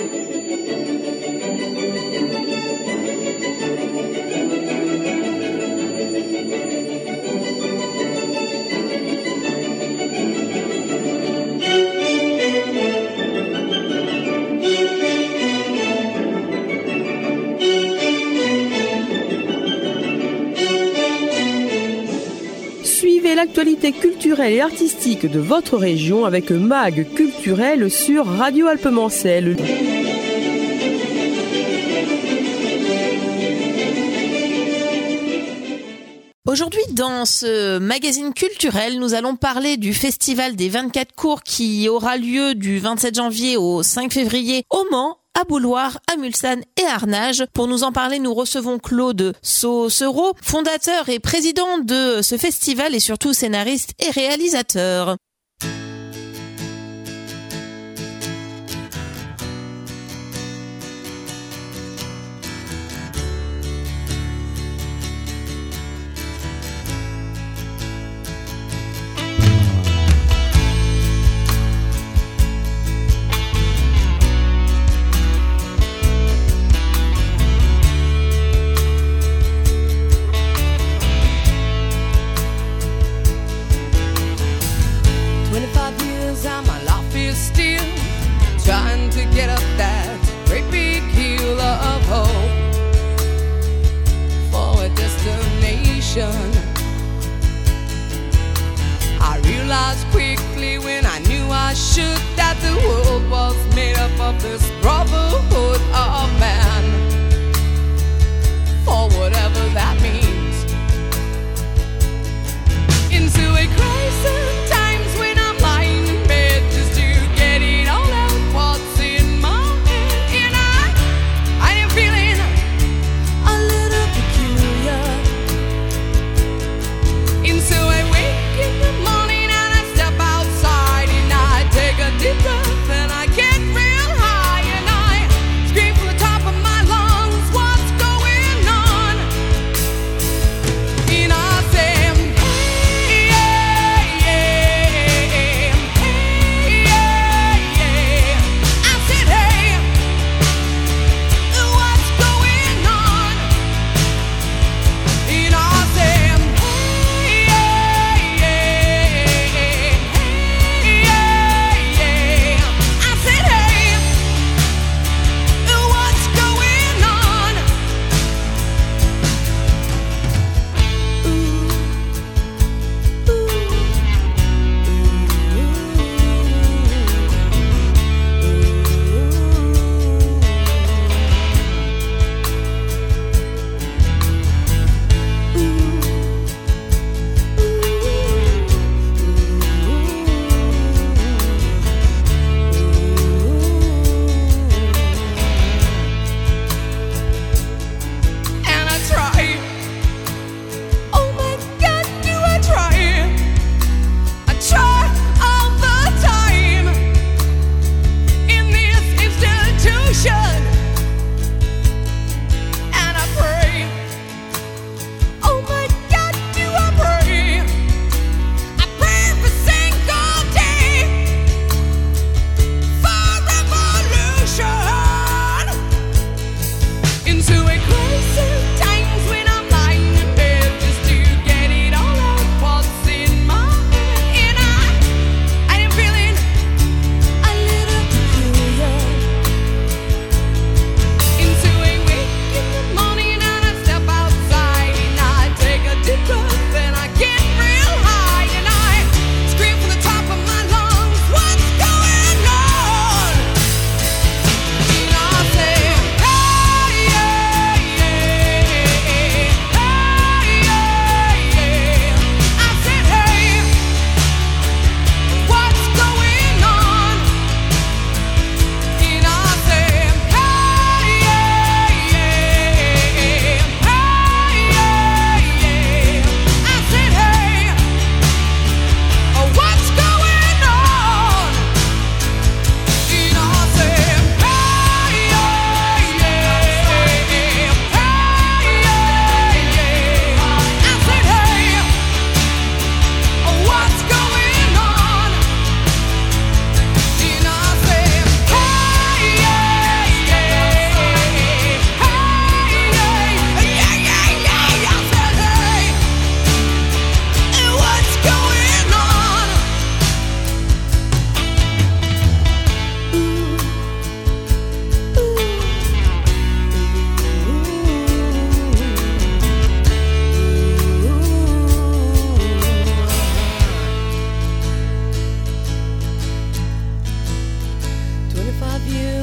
L'actualité culturelle et artistique de votre région avec Mag Culturel sur Radio Alpemancel. Aujourd'hui, dans ce magazine culturel, nous allons parler du Festival des 24 cours qui aura lieu du 27 janvier au 5 février au Mans, à Bouloire, à Mulsanne et à Arnage. Pour nous en parler, nous recevons Claude Saucereau, fondateur et président de ce festival et surtout scénariste et réalisateur. Get up that great big hill of hope for a destination. I realized quickly when I knew I should that the world was made up of this brotherhood of man, for whatever that means. Into a crisis times when I'm lying in bed just to get it all out what's deep breath and I get real high and I scream for the time.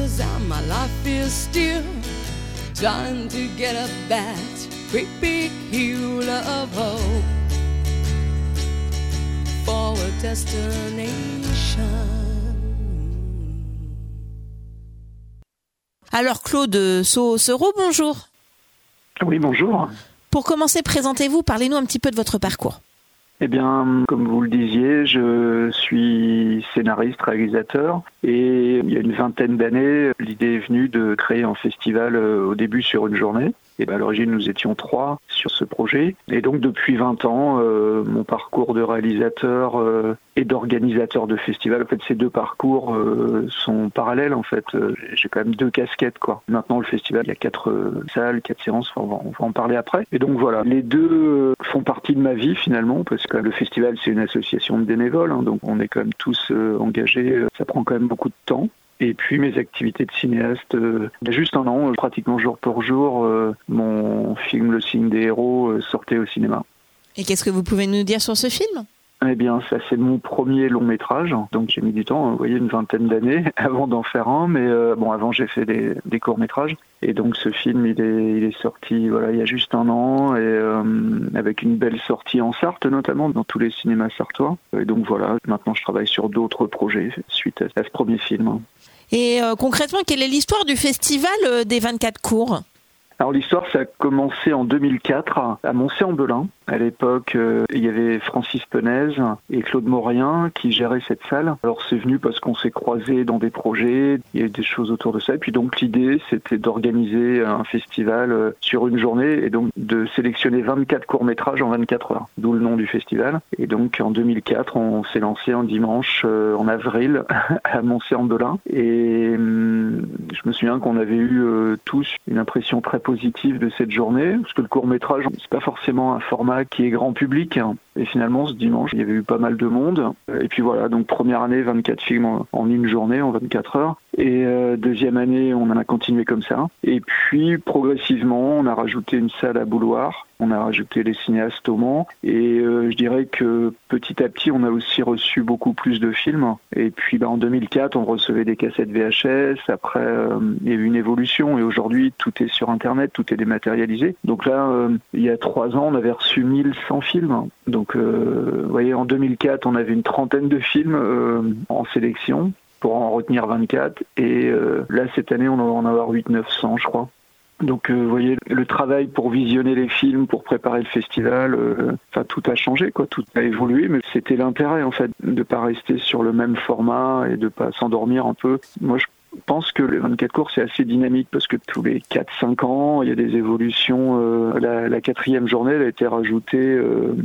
years and my life is still trying to get up that great big hill of hope for a destination. Alors Claude Saucereau, bonjour. Oui, bonjour. Pour commencer, présentez-vous, parlez-nous un petit peu de votre parcours. Eh bien, comme vous le disiez, je suis scénariste, réalisateur, et il y a une vingtaine d'années, l'idée est venue de créer un festival au début sur une journée. Et à l'origine, nous étions 3 sur ce projet. Et donc, depuis 20 ans, mon parcours de réalisateur et d'organisateur de festival, en fait, ces 2 parcours sont parallèles, en fait. J'ai quand même 2 casquettes, quoi. Maintenant, le festival, il y a 4 salles, 4 séances, on va en parler après. Et donc, voilà, les 2 font partie de ma vie, finalement, parce que le festival, c'est une association de bénévoles, hein, donc on est quand même tous engagés. Ça prend quand même beaucoup de temps. Et puis mes activités de cinéaste, il y a juste un an, pratiquement jour pour jour, mon film Le Signe des héros sortait au cinéma. Et qu'est-ce que vous pouvez nous dire sur ce film ? Eh bien, ça c'est mon premier long métrage, donc j'ai mis du temps, vous voyez, une vingtaine d'années avant d'en faire un, mais avant j'ai fait des courts métrages, et donc ce film il est sorti il y a juste un an, et avec une belle sortie en Sarthe notamment, dans tous les cinémas sartois, et donc voilà, maintenant je travaille sur d'autres projets suite à ce premier film. Et concrètement, quelle est l'histoire du festival des 24 cours ? Alors l'histoire, ça a commencé en 2004 à Moncé-en-Belin. À l'époque, il y avait Francis Penez et Claude Maurien qui géraient cette salle. Alors c'est venu parce qu'on s'est croisés dans des projets, il y a eu des choses autour de ça. Et puis donc l'idée, c'était d'organiser un festival sur une journée et donc de sélectionner 24 courts-métrages en 24 heures, d'où le nom du festival. Et donc en 2004, on s'est lancé un dimanche en avril à Moncé-en-Belin. Et je me souviens qu'on avait eu tous une impression très positive de cette journée, parce que le court-métrage, c'est pas forcément un format qui est grand public. Et finalement, ce dimanche, il y avait eu pas mal de monde. Et puis voilà, donc première année, 24 films en une journée, en 24 heures. Et deuxième année, on en a continué comme ça. Et puis, progressivement, on a rajouté une salle à Bouloir. On a rajouté les cinéastes au Mans. Et je dirais que petit à petit, on a aussi reçu beaucoup plus de films. Et puis, en 2004, on recevait des cassettes VHS. Après, il y a eu une évolution. Et aujourd'hui, tout est sur Internet, tout est dématérialisé. Donc là, il y a 3 ans, on avait reçu 1100 films. Donc, vous voyez, en 2004, on avait une trentaine de films en sélection pour en retenir 24. Et là, cette année, on va en avoir 800-900, je crois. Donc, vous voyez, le travail pour visionner les films, pour préparer le festival, tout a changé, quoi, tout a évolué, mais c'était l'intérêt, en fait, de pas rester sur le même format et de pas s'endormir un peu. Moi, je pense que les 24 cours, c'est assez dynamique parce que tous les 4-5 ans, il y a des évolutions. La 4e journée, elle a été rajoutée,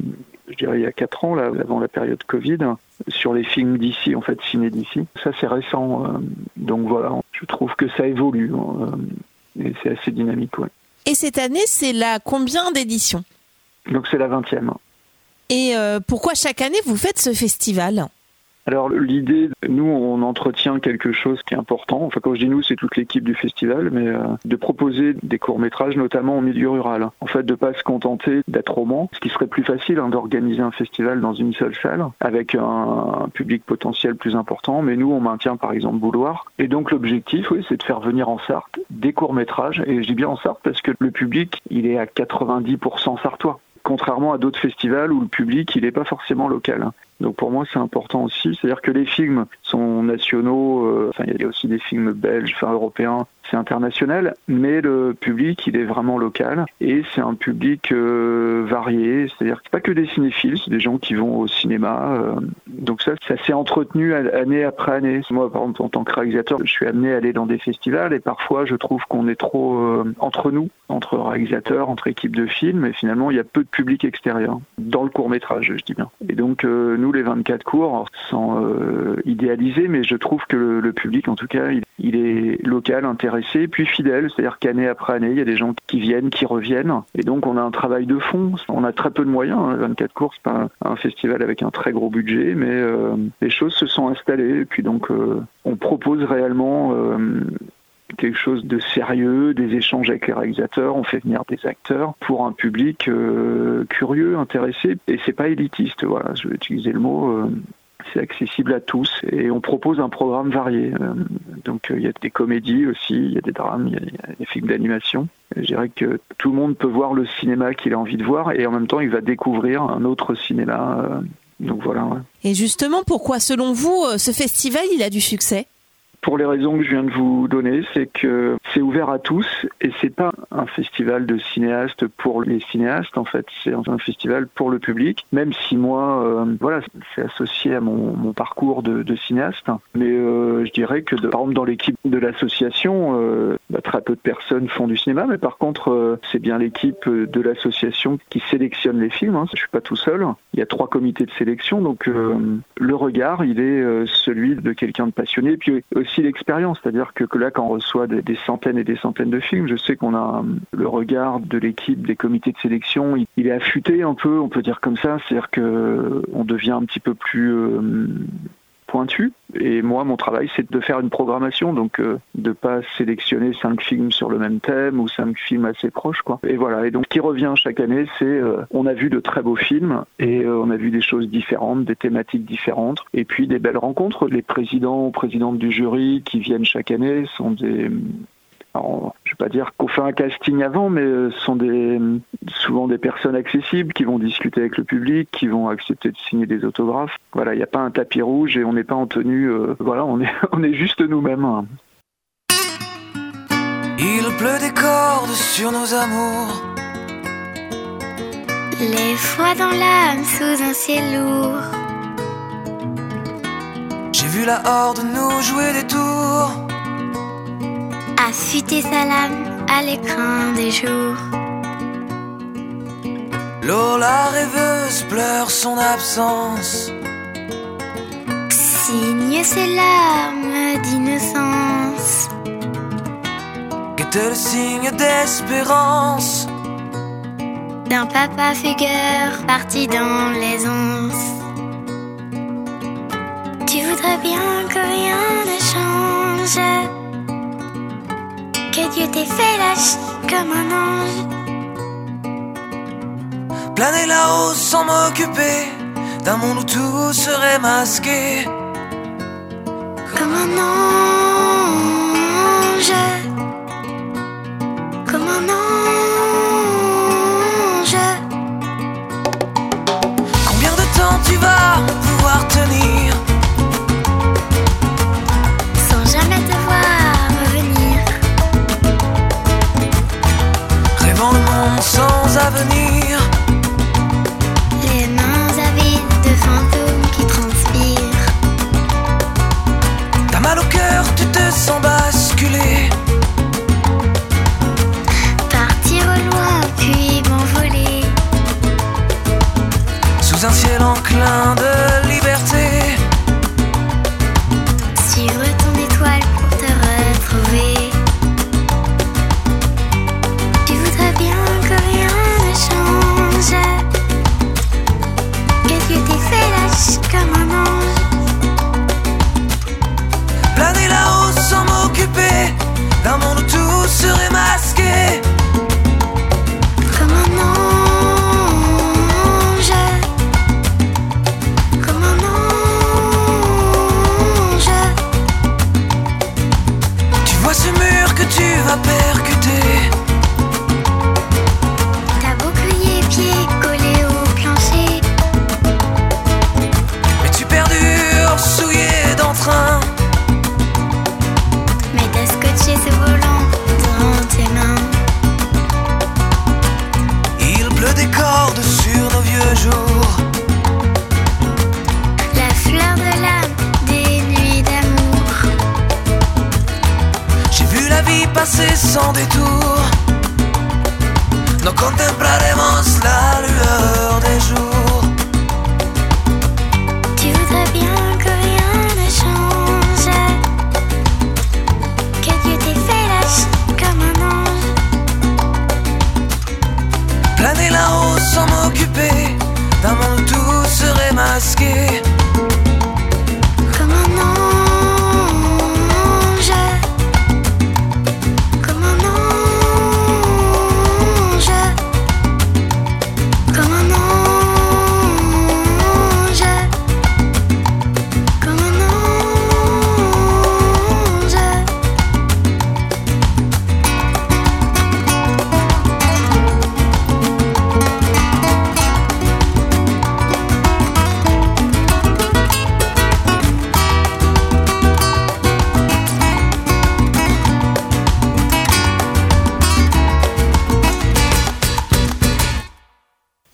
je dirais, il y a 4 ans, là, avant la période Covid, sur les films d'ici, en fait, ciné d'ici. Ça, c'est récent. Donc voilà, je trouve que ça évolue. Et c'est assez dynamique, ouais. Et cette année, c'est la combien d'éditions ? Donc c'est la 20e. Et pourquoi chaque année vous faites ce festival ? Alors l'idée, nous on entretient quelque chose qui est important, enfin quand je dis nous c'est toute l'équipe du festival, mais de proposer des courts-métrages notamment au milieu rural. En fait de pas se contenter d'être au Mans, ce qui serait plus facile d'organiser un festival dans une seule salle avec un public potentiel plus important, mais nous on maintient par exemple Bouloir. Et donc l'objectif c'est de faire venir en Sarthe des courts-métrages, et je dis bien en Sarthe parce que le public il est à 90% sartois. Contrairement à d'autres festivals où le public il n'est pas forcément local. Donc pour moi c'est important aussi, c'est-à-dire que les films sont nationaux, il y a aussi des films belges, européens, c'est international, mais le public il est vraiment local et c'est un public varié, c'est-à-dire que c'est pas que des cinéphiles, c'est des gens qui vont au cinéma, donc ça s'est entretenu année après année. Moi par exemple en tant que réalisateur, je suis amené à aller dans des festivals et parfois je trouve qu'on est trop entre nous, entre réalisateurs, entre équipes de films, et finalement il y a peu de public extérieur, dans le court-métrage je dis bien. Et donc nous les 24 cours, sans idéaliser, mais je trouve que le public en tout cas il est local, intéressé, puis fidèle, c'est-à-dire qu'année après année, il y a des gens qui viennent, qui reviennent, et donc on a un travail de fond, on a très peu de moyens, 24 cours, c'est pas un festival avec un très gros budget, mais les choses se sont installées, et puis donc on propose réellement quelque chose de sérieux, des échanges avec les réalisateurs, on fait venir des acteurs pour un public curieux, intéressé, et c'est pas élitiste, voilà, je vais utiliser le mot, c'est accessible à tous et on propose un programme varié. Donc il y a des comédies aussi, il y a des drames, il y a des films d'animation. Je dirais que tout le monde peut voir le cinéma qu'il a envie de voir et en même temps il va découvrir un autre cinéma. Donc voilà. Ouais. Et justement, pourquoi selon vous ce festival il a du succès ? Pour les raisons que je viens de vous donner, c'est que c'est ouvert à tous et c'est pas un festival de cinéastes pour les cinéastes. En fait, c'est un festival pour le public. Même si moi, c'est associé à mon parcours de cinéaste. Mais je dirais que par exemple dans l'équipe de l'association, très peu de personnes font du cinéma. Mais par contre, c'est bien l'équipe de l'association qui sélectionne les films. Je suis pas tout seul. Il y a 3 comités de sélection, donc le regard, il est celui de quelqu'un de passionné. Puis aussi l'expérience, c'est-à-dire que là, quand on reçoit des centaines et des centaines de films, je sais qu'on a le regard de l'équipe des comités de sélection, il est affûté un peu, on peut dire comme ça, c'est-à-dire que on devient un petit peu plus pointu. Et moi, mon travail, c'est de faire une programmation, donc de pas sélectionner 5 films sur le même thème ou 5 films assez proches, quoi. Et voilà. Et donc, ce qui revient chaque année, c'est on a vu de très beaux films et on a vu des choses différentes, des thématiques différentes, et puis des belles rencontres. Les présidents ou présidentes du jury qui viennent chaque année sont des... Alors, je ne vais pas dire qu'on fait un casting avant, mais ce sont souvent des personnes accessibles qui vont discuter avec le public, qui vont accepter de signer des autographes. Voilà, il n'y a pas un tapis rouge et on n'est pas en tenue. On est juste nous-mêmes. Il pleut des cordes sur nos amours. Les fois dans l'âme sous un ciel lourd. J'ai vu la horde nous jouer des tours. Affûter sa lame à l'écran des jours. L'eau, la rêveuse, pleure son absence. Signe ses larmes d'innocence. Qu'était le signe d'espérance d'un papa fugueur parti dans l'aisance. Tu voudrais bien que rien ne change, que Dieu t'ait fait lâche comme un ange. Planer là-haut sans m'occuper d'un monde où tout serait masqué. Comme un ange, comme un ange. Combien de temps tu vas pouvoir tenir sans jamais te voir revenir, rêvant le monde sans avenir, les mains avides de fantômes qui transpirent. T'as mal au cœur, tu te sens basculer, partir au loin puis m'envoler, sous un ciel enclin de liberté, suivre ton étoile pour te retrouver. Tu voudrais bien que rien ne change, que Dieu t'ait fait lâche comme un ange. planer là-haut sans m'occuper d'un monde où tout serait masqué. Comme un ange, comme un ange. Tu vois ce mur que tu vas percuter, Ta bouclier pied collé au plancher, mais tu perdures souillé d'entrain. mais t'as scotché ce volant dans tes mains. Il pleut des cordes sur nos vieux jours. La fleur de l'âme des nuits d'amour. J'ai vu la vie passer sans détour. No contemplaremos la lueur des jours. Tu voudrais bien que rien ne change, que Dieu t'ait fait lâche comme un ange. Planer là-haut sans m'occuper d'un monde où tout serait masqué. Comme un ange, comme un ange, comme un ange.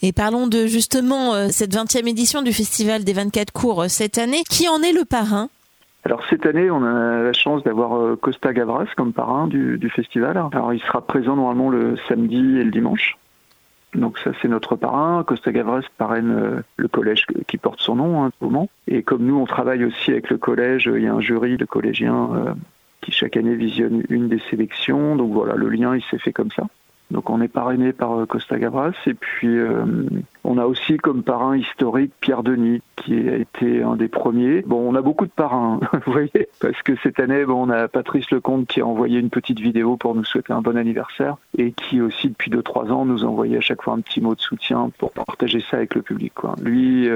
Et parlons de justement cette 20e édition du Festival des 24 cours cette année. Qui en est le parrain ? Alors cette année, on a la chance d'avoir Costa Gavras comme parrain du festival. Alors il sera présent normalement le samedi et le dimanche. Donc ça, c'est notre parrain. Costa Gavras parraine le collège qui porte son nom au moment. Et comme nous, on travaille aussi avec le collège, il y a un jury de collégiens qui chaque année visionne une des sélections. Donc voilà, le lien, il s'est fait comme ça. Donc on est parrainé par Costa Gavras. Et puis on a aussi comme parrain historique Pierre Denis, qui a été un des premiers. Bon, on a beaucoup de parrains, vous voyez, parce que cette année, on a Patrice Lecomte qui a envoyé une petite vidéo pour nous souhaiter un bon anniversaire et qui aussi, depuis 2-3 ans, nous envoyait à chaque fois un petit mot de soutien pour partager ça avec le public, quoi. Lui,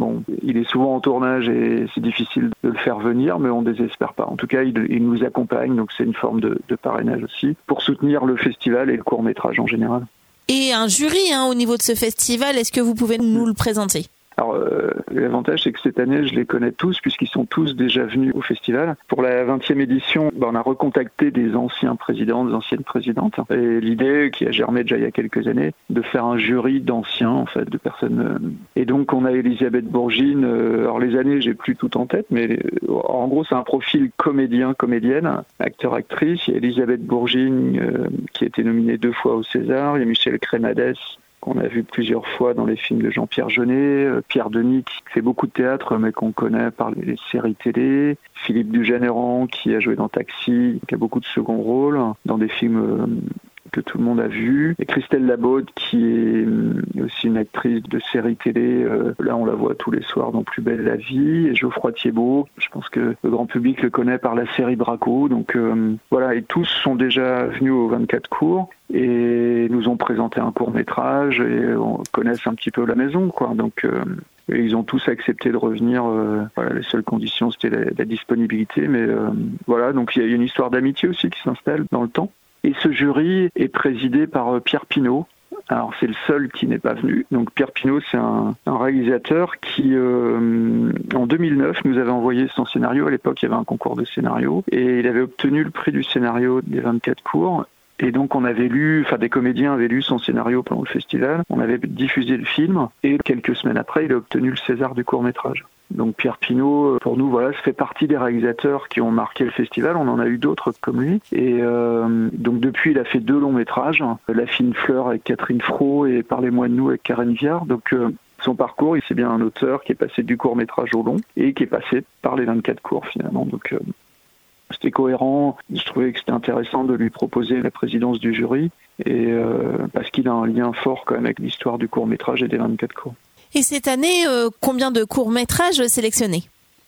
il est souvent en tournage et c'est difficile de le faire venir, mais on ne désespère pas. En tout cas, il nous accompagne, donc c'est une forme de parrainage aussi, pour soutenir le festival et le court-métrage en général. Et un jury au niveau de ce festival, est-ce que vous pouvez nous le présenter ? Alors, l'avantage, c'est que cette année, je les connais tous, puisqu'ils sont tous déjà venus au festival. Pour la 20e édition, on a recontacté des anciens présidents, des anciennes présidentes. Et l'idée, qui a germé déjà il y a quelques années, de faire un jury d'anciens, en fait, de personnes. Et donc, on a Elisabeth Bourgine. Alors, les années, j'ai plus tout en tête, mais en gros, c'est un profil comédien, comédienne, acteur, actrice. Il y a Elisabeth Bourgine, qui a été nominée 2 fois au César. Il y a Michel Crémades, qu'on a vu plusieurs fois dans les films de Jean-Pierre Jeunet, Pierre Denis qui fait beaucoup de théâtre mais qu'on connaît par les séries télé, Philippe Dugénéran qui a joué dans Taxi, qui a beaucoup de second rôles dans des films que tout le monde a vu, et Christelle Labaude qui est aussi une actrice de série télé, là on la voit tous les soirs dans Plus belle la vie, et Geoffroy Thiebaud, je pense que le grand public le connaît par la série Braco, donc voilà, et tous sont déjà venus aux 24 cours et nous ont présenté un court-métrage et on connaisse un petit peu la maison, quoi. Donc et ils ont tous accepté de revenir. Voilà, les seules conditions c'était la disponibilité, mais voilà, donc il y a une histoire d'amitié aussi qui s'installe dans le temps. Et ce jury est présidé par Pierre Pinault. Alors c'est le seul qui n'est pas venu. Donc Pierre Pinault, c'est un réalisateur qui, en 2009, nous avait envoyé son scénario. À l'époque, il y avait un concours de scénario. Et il avait obtenu le prix du scénario des 24 cours. Et donc on avait des comédiens avaient lu son scénario pendant le festival. On avait diffusé le film. Et quelques semaines après, il a obtenu le César du court-métrage. Donc Pierre Pinault, pour nous, voilà, ça fait partie des réalisateurs qui ont marqué le festival. On en a eu d'autres comme lui. Et donc depuis, il a fait 2 longs métrages, La fine fleur avec Catherine Fro et Parlez-moi de nous avec Karen Viard. Donc son parcours, c'est bien un auteur qui est passé du court métrage au long et qui est passé par les 24 cours finalement. Donc c'était cohérent. Je trouvais que c'était intéressant de lui proposer la présidence du jury et parce qu'il a un lien fort quand même avec l'histoire du court métrage et des 24 cours. Et cette année, combien de courts-métrages sélectionnés ?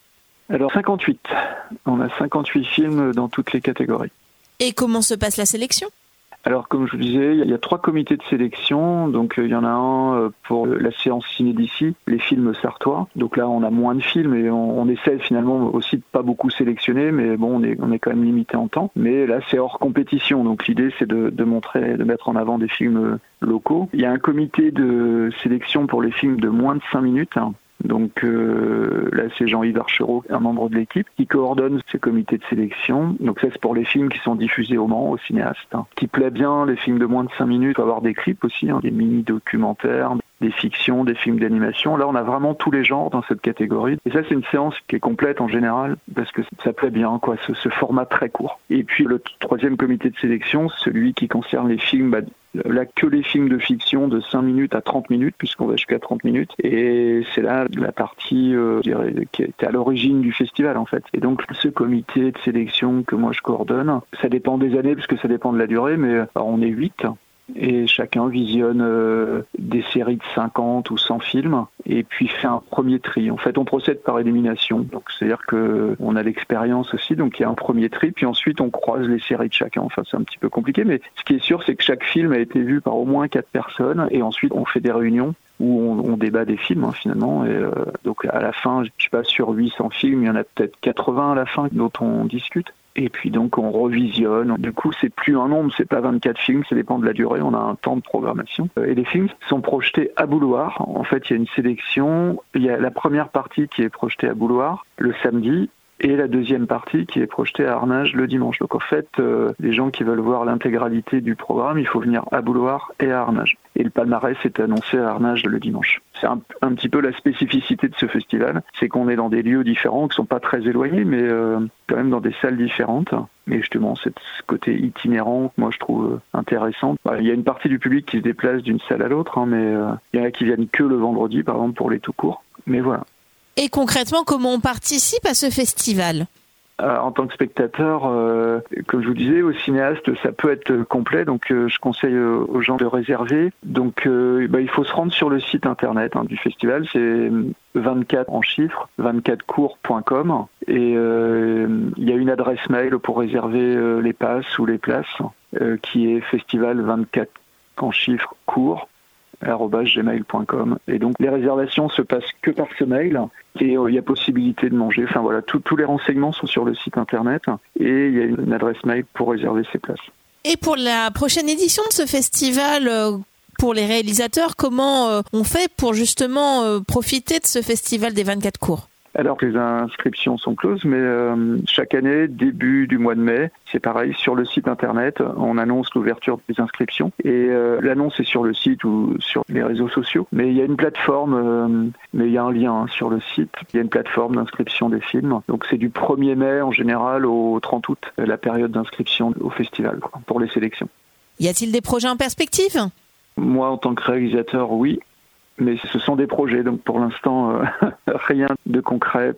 Alors 58. On a 58 films dans toutes les catégories. Et comment se passe la sélection ? Alors comme je vous disais, il y a 3 comités de sélection. Donc il y en a un pour la séance Ciné-D'ici, les films sartois. Donc là on a moins de films et on essaie finalement aussi de pas beaucoup sélectionner, mais bon on est quand même limité en temps. Mais là c'est hors compétition, donc l'idée c'est de mettre en avant des films locaux. Il y a un comité de sélection pour les films de moins de 5 minutes. Donc là, c'est Jean-Yves Archereau, un membre de l'équipe, qui coordonne ces comités de sélection. Donc ça, c'est pour les films qui sont diffusés au Mans, aux cinéastes. Qui plaît bien, les films de moins de 5 minutes. Il faut avoir des clips aussi, des mini-documentaires, des fictions, des films d'animation. Là, on a vraiment tous les genres dans cette catégorie. Et ça, c'est une séance qui est complète en général, parce que ça plaît bien, quoi, ce format très court. Et puis, le 3e comité de sélection, celui qui concerne les films, là, que les films de fiction de 5 minutes à 30 minutes, puisqu'on va jusqu'à 30 minutes. Et c'est là la partie, je dirais, qui était à l'origine du festival, en fait. Et donc, ce comité de sélection que moi je coordonne, ça dépend des années, parce que ça dépend de la durée, mais alors, on est 8. Et chacun visionne des séries de 50 ou 100 films et puis fait un premier tri. En fait, on procède par élimination. Donc, c'est-à-dire qu'on a l'expérience aussi. Donc, il y a un premier tri, puis ensuite, on croise les séries de chacun. Enfin, c'est un petit peu compliqué, mais ce qui est sûr, c'est que chaque film a été vu par au moins 4 personnes et ensuite, on fait des réunions où on débat des films, finalement. Et donc, à la fin, je sais pas, sur 800 films, il y en a peut-être 80 à la fin dont on discute. Et puis donc on revisionne. Du coup, c'est plus un nombre, c'est pas 24 films, ça dépend de la durée, on a un temps de programmation. Et les films sont projetés à Bouloir. En fait, il y a une sélection. Il y a la première partie qui est projetée à Bouloir le samedi. et la deuxième partie qui est projetée à Arnage le dimanche. Donc en fait, les gens qui veulent voir l'intégralité du programme, il faut venir à Bouloir et à Arnage. Et le palmarès est annoncé à Arnage le dimanche. C'est un petit peu la spécificité de ce festival, c'est qu'on est dans des lieux différents qui sont pas très éloignés, mais quand même dans des salles différentes. Et justement, ce côté itinérant, moi je trouve intéressant. Il y a une partie du public qui se déplace d'une salle à l'autre, mais il y en a qui viennent que le vendredi, par exemple, pour les tout courts. Mais voilà. Et concrètement, comment on participe à ce festival ? En tant que spectateur, comme je vous disais, aux cinéastes, ça peut être complet, donc je conseille aux gens de réserver. Donc il faut se rendre sur le site internet du festival, c'est 24 en chiffres, 24cours.com, et il y a une adresse mail pour réserver les passes ou les places, qui est festival24 en chiffres cours @gmail.com. Et donc les réservations se passent que par ce mail et il y a possibilité de manger. Enfin voilà, tous les renseignements sont sur le site internet et il y a une adresse mail pour réserver ses places. Et pour la prochaine édition de ce festival, pour les réalisateurs, comment on fait pour justement profiter de ce festival des 24 cours ? Alors que les inscriptions sont closes, mais chaque année, début du mois de mai, c'est pareil, sur le site internet, on annonce l'ouverture des inscriptions. Et l'annonce est sur le site ou sur les réseaux sociaux. Mais il y a une plateforme, mais il y a un lien sur le site. Il y a une plateforme d'inscription des films. Donc c'est du 1er mai en général au 30 août, la période d'inscription au festival, pour les sélections. Y a-t-il des projets en perspective ? Moi, en tant que réalisateur, oui. Mais ce sont des projets, donc pour l'instant, rien de concret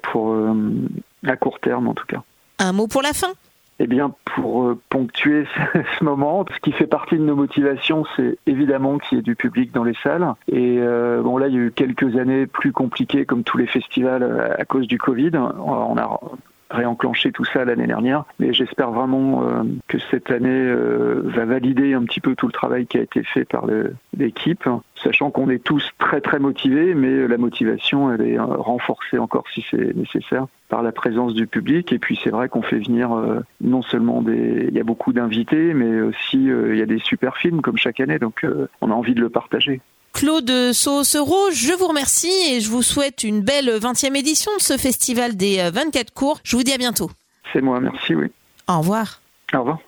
à court terme en tout cas. Un mot pour la fin ? Eh bien, pour ponctuer ce moment, ce qui fait partie de nos motivations, c'est évidemment qu'il y ait du public dans les salles. Et là, il y a eu quelques années plus compliquées, comme tous les festivals, à cause du Covid. On a réenclenché tout ça l'année dernière, mais j'espère vraiment que cette année va valider un petit peu tout le travail qui a été fait par l'équipe, sachant qu'on est tous très très motivés, mais la motivation elle est renforcée encore si c'est nécessaire par la présence du public. Et puis c'est vrai qu'on fait venir non seulement il y a beaucoup d'invités, mais aussi il y a des super films comme chaque année, donc on a envie de le partager. Claude Saucereau, je vous remercie et je vous souhaite une belle 20e édition de ce festival des 24 cours. Je vous dis à bientôt. C'est moi, merci, oui. Au revoir. Au revoir.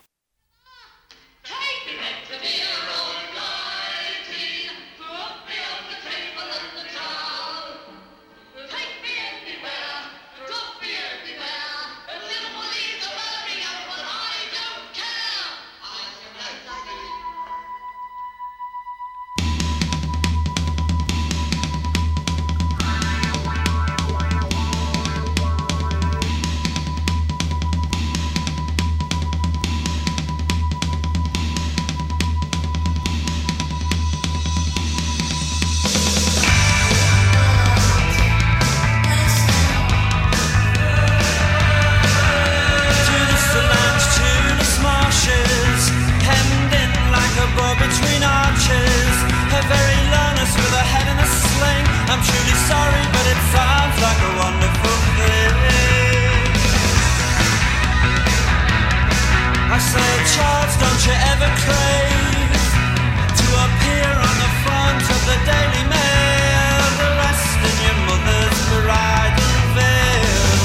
I'm truly sorry, but it sounds like a wonderful thing. I say, Charles, don't you ever crave to appear on the front of the Daily Mail, dressed in your mother's bridal veil?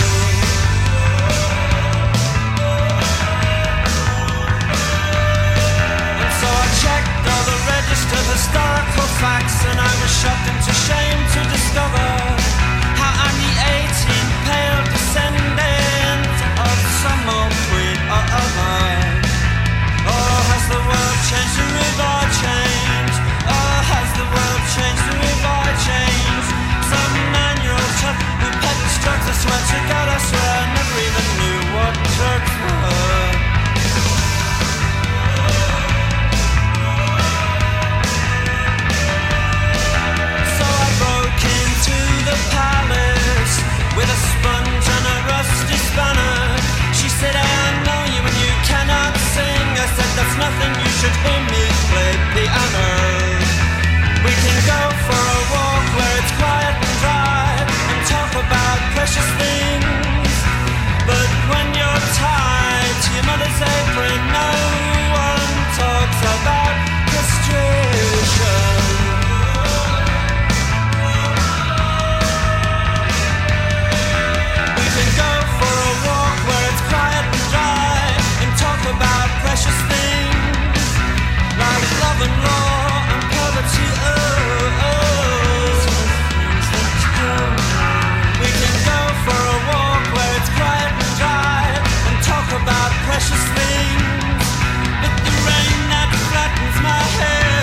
And so I checked all the registered historical facts, and I was shocked into shame to discover how I'm the 18th pale descendant of some old queen of mine. Oh, has the world changed or have I changed? Oh, has the world changed or have I changed? Some 9-year-old chap who peddles drugs, I swear to God, I swear I never even knew what drugs were. The palace with a sponge and a rusty spanner. She said, I know you and you cannot sing. I said, that's nothing, you should hear me play piano. We can go for a walk where it's quiet and dry and talk about precious things. But when you're tied to your mother's apron, no one talks about castration. Go for a things, but the rain that flattens my hair